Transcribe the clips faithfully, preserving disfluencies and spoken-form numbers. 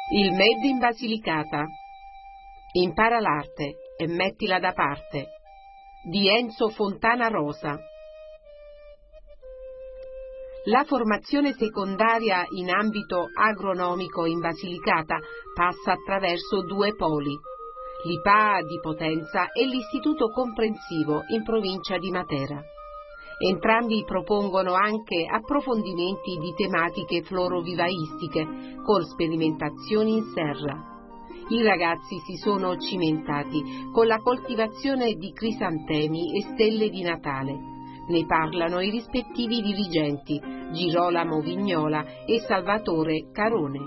Il Made in Basilicata. Impara l'arte e mettila da parte. Di Enzo Fontana Rosa. La formazione secondaria in ambito agronomico in Basilicata passa attraverso due poli, l'I P A di Potenza e l'Istituto Comprensivo in provincia di Matera. Entrambi propongono anche approfondimenti di tematiche florovivaistiche con sperimentazioni in serra. I ragazzi si sono cimentati con la coltivazione di crisantemi e stelle di Natale. Ne parlano i rispettivi dirigenti Girolamo Vignola e Salvatore Carone.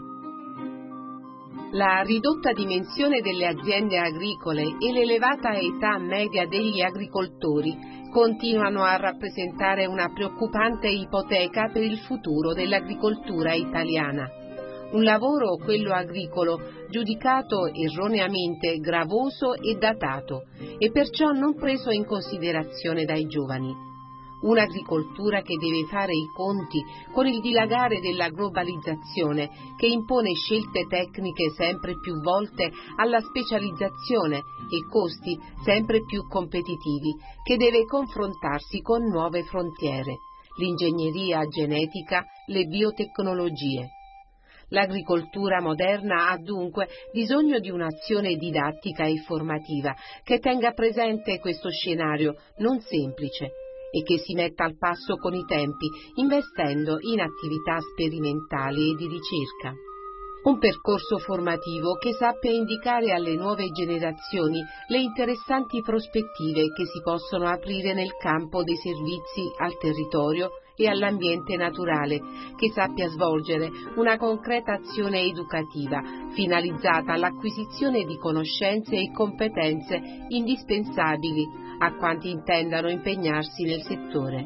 La ridotta dimensione delle aziende agricole e l'elevata età media degli agricoltori continuano a rappresentare una preoccupante ipoteca per il futuro dell'agricoltura italiana. Un lavoro, quello agricolo, giudicato erroneamente gravoso e datato e perciò non preso in considerazione dai giovani. Un'agricoltura che deve fare i conti con il dilagare della globalizzazione che impone scelte tecniche sempre più volte alla specializzazione e costi sempre più competitivi, che deve confrontarsi con nuove frontiere, l'ingegneria genetica, le biotecnologie. L'agricoltura moderna ha dunque bisogno di un'azione didattica e formativa che tenga presente questo scenario non semplice e che si metta al passo con i tempi, investendo in attività sperimentali e di ricerca. Un percorso formativo che sappia indicare alle nuove generazioni le interessanti prospettive che si possono aprire nel campo dei servizi al territorio e all'ambiente naturale, che sappia svolgere una concreta azione educativa finalizzata all'acquisizione di conoscenze e competenze indispensabili a quanti intendano impegnarsi nel settore.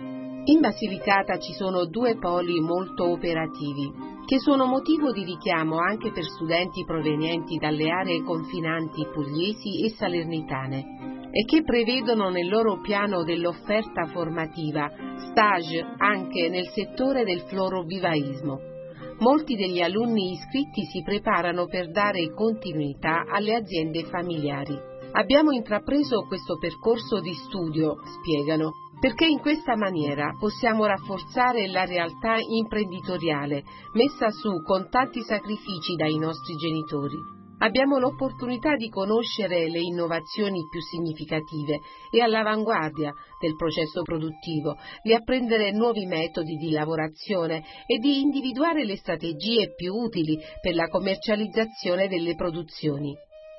In Basilicata ci sono due poli molto operativi, che sono motivo di richiamo anche per studenti provenienti dalle aree confinanti pugliesi e salernitane, e che prevedono nel loro piano dell'offerta formativa stage anche nel settore del florovivaismo. Molti degli alunni iscritti si preparano per dare continuità alle aziende familiari. Abbiamo intrapreso questo percorso di studio, spiegano, perché in questa maniera possiamo rafforzare la realtà imprenditoriale messa su con tanti sacrifici dai nostri genitori. Abbiamo l'opportunità di conoscere le innovazioni più significative e all'avanguardia del processo produttivo, di apprendere nuovi metodi di lavorazione e di individuare le strategie più utili per la commercializzazione delle produzioni.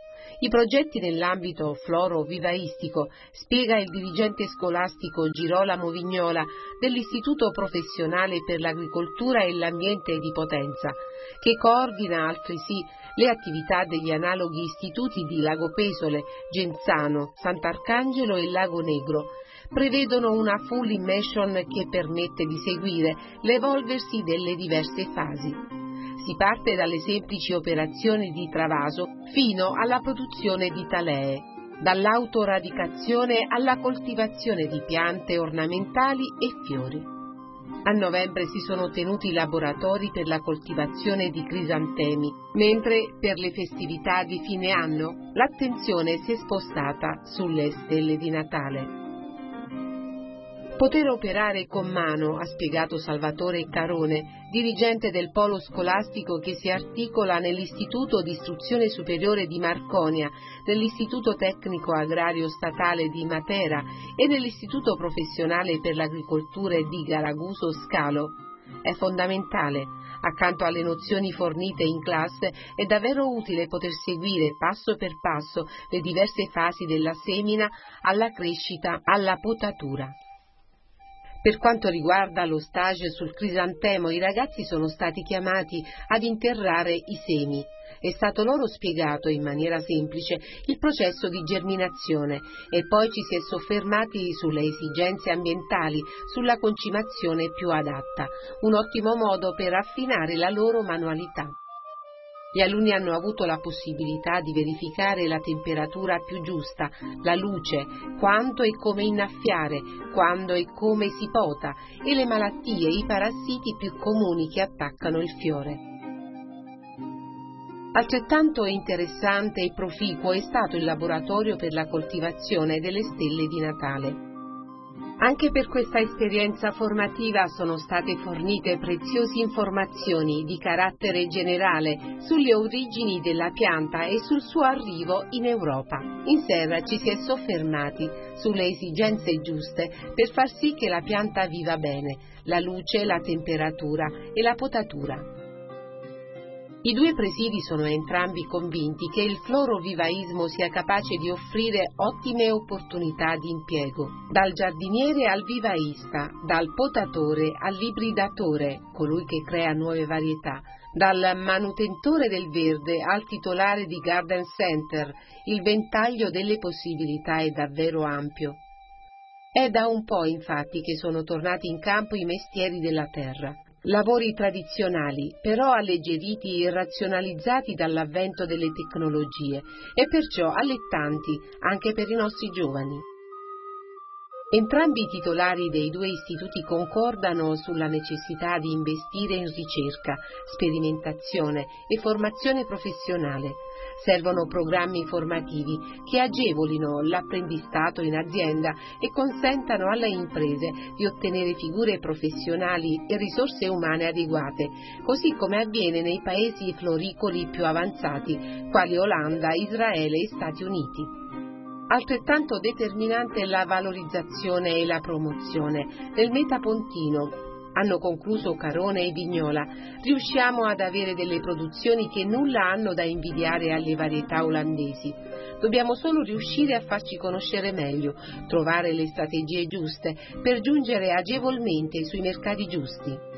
I progetti nell'ambito floro-vivaistico, spiega il dirigente scolastico Girolamo Vignola dell'Istituto Professionale per l'Agricoltura e l'Ambiente di Potenza, che coordina altresì le attività degli analoghi istituti di Lago Pesole, Genzano, Sant'Arcangelo e Lago Negro, prevedono una full immersion che permette di seguire l'evolversi delle diverse fasi. Si parte dalle semplici operazioni di travaso fino alla produzione di talee, dall'autoradicazione alla coltivazione di piante ornamentali e fiori. A novembre si sono tenuti laboratori per la coltivazione di crisantemi, mentre per le festività di fine anno l'attenzione si è spostata sulle stelle di Natale. Poter operare con mano, ha spiegato Salvatore Carone, dirigente del polo scolastico che si articola nell'Istituto di Istruzione Superiore di Marconia, nell'Istituto Tecnico Agrario Statale di Matera e nell'Istituto Professionale per l'Agricoltura di Garaguso Scalo. È fondamentale. Accanto alle nozioni fornite in classe è davvero utile poter seguire passo per passo le diverse fasi dalla semina alla crescita alla potatura. Per quanto riguarda lo stage sul crisantemo, i ragazzi sono stati chiamati ad interrare i semi. È stato loro spiegato in maniera semplice il processo di germinazione e poi ci si è soffermati sulle esigenze ambientali, sulla concimazione più adatta, un ottimo modo per affinare la loro manualità. Gli alunni hanno avuto la possibilità di verificare la temperatura più giusta, la luce, quanto e come innaffiare, quando e come si pota e le malattie e i parassiti più comuni che attaccano il fiore. Altrettanto interessante e proficuo è stato il laboratorio per la coltivazione delle stelle di Natale. Anche per questa esperienza formativa sono state fornite preziose informazioni di carattere generale sulle origini della pianta e sul suo arrivo in Europa. In serra ci si è soffermati sulle esigenze giuste per far sì che la pianta viva bene, la luce, la temperatura e la potatura. I due presidi sono entrambi convinti che il florovivaismo sia capace di offrire ottime opportunità di impiego, dal giardiniere al vivaista, dal potatore all'ibridatore, colui che crea nuove varietà, dal manutentore del verde al titolare di garden center. Il ventaglio delle possibilità è davvero ampio. È da un po' infatti che sono tornati in campo i mestieri della terra. Lavori tradizionali, però alleggeriti e razionalizzati dall'avvento delle tecnologie e perciò allettanti anche per i nostri giovani. Entrambi i titolari dei due istituti concordano sulla necessità di investire in ricerca, sperimentazione e formazione professionale. Servono programmi formativi che agevolino l'apprendistato in azienda e consentano alle imprese di ottenere figure professionali e risorse umane adeguate, così come avviene nei paesi floricoli più avanzati, quali Olanda, Israele e Stati Uniti. Altrettanto determinante è la valorizzazione e la promozione. Nel Metapontino, hanno concluso Carone e Vignola, riusciamo ad avere delle produzioni che nulla hanno da invidiare alle varietà olandesi. Dobbiamo solo riuscire a farci conoscere meglio, trovare le strategie giuste per giungere agevolmente sui mercati giusti.